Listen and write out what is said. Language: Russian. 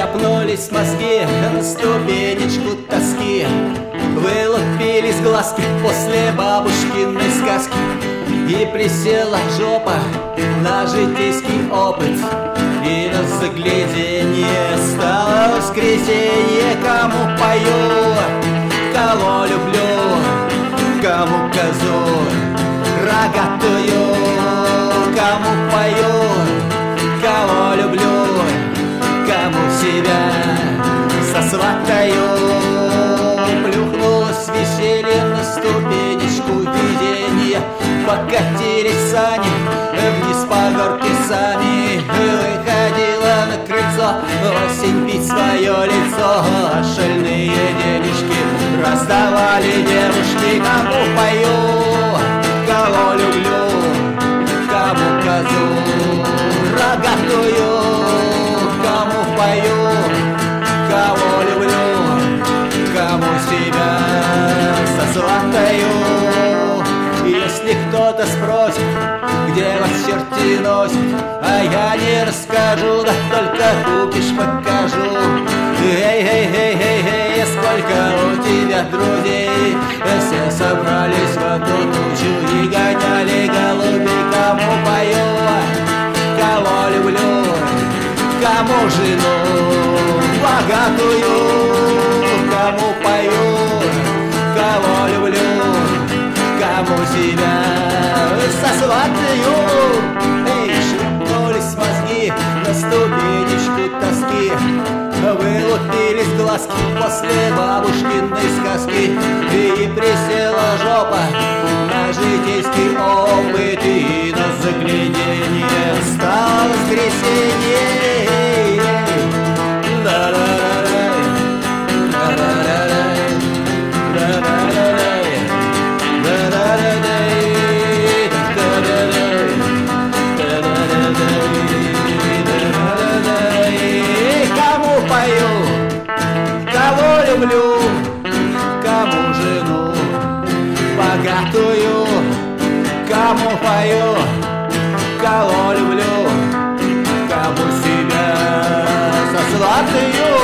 Запнулись мозги на ступенечку тоски, вылупились глазки после бабушкиной сказки, и присела жопа на житейский опыт, и на загляденье стало воскресенье. Кому пою, кого люблю, кому козу рогатую, кому пою, кого люблю, кому себя сосватаю. Плюхнулось веселье на ступенечку виденья, покатились сани вниз по горке сами. Выходила на крыльцо осень пить свое лицо, а шальные денежки раздавали девушки. Кому пою, кого люблю, кому козу рогатую, кому пою, кого люблю, кому себя сосватаю. Если кто-то спросит, где вас черти носят, а я не расскажу, да только купишь, покажу. Эй, сколько у тебя друзей, все собрались в одну тучу и гоняли голубей. Кому пою, кого люблю, кому жену богатую, кому пою, кого люблю, кому себя сосватаю. Эй, шлепнулись мозги на ступенечку тоски, вылупились глазки после бабушкиной сказки, и присела жопа на житейский опыт, и на загляденье стало воскресенье. Кому пою, кого люблю, кому жену богатую, кому пою, кого люблю, кому себя сосватаю.